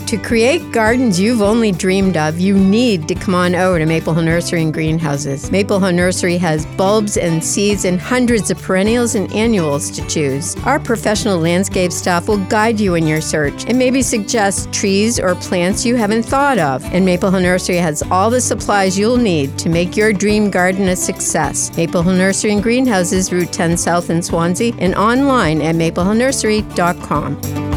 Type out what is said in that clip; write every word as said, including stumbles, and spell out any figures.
To create gardens you've only dreamed of, you need to come on over to Maple Hill Nursery and Greenhouses. Maple Hill Nursery has bulbs and seeds and hundreds of perennials and annuals to choose. Our professional landscape staff will guide you in your search and maybe suggest trees or plants you haven't thought of. And Maple Hill Nursery has all the supplies you'll need to make your dream garden a success. Maple Hill Nursery and Greenhouses, Route ten South in Swansea, and online at maple hill nursery dot com.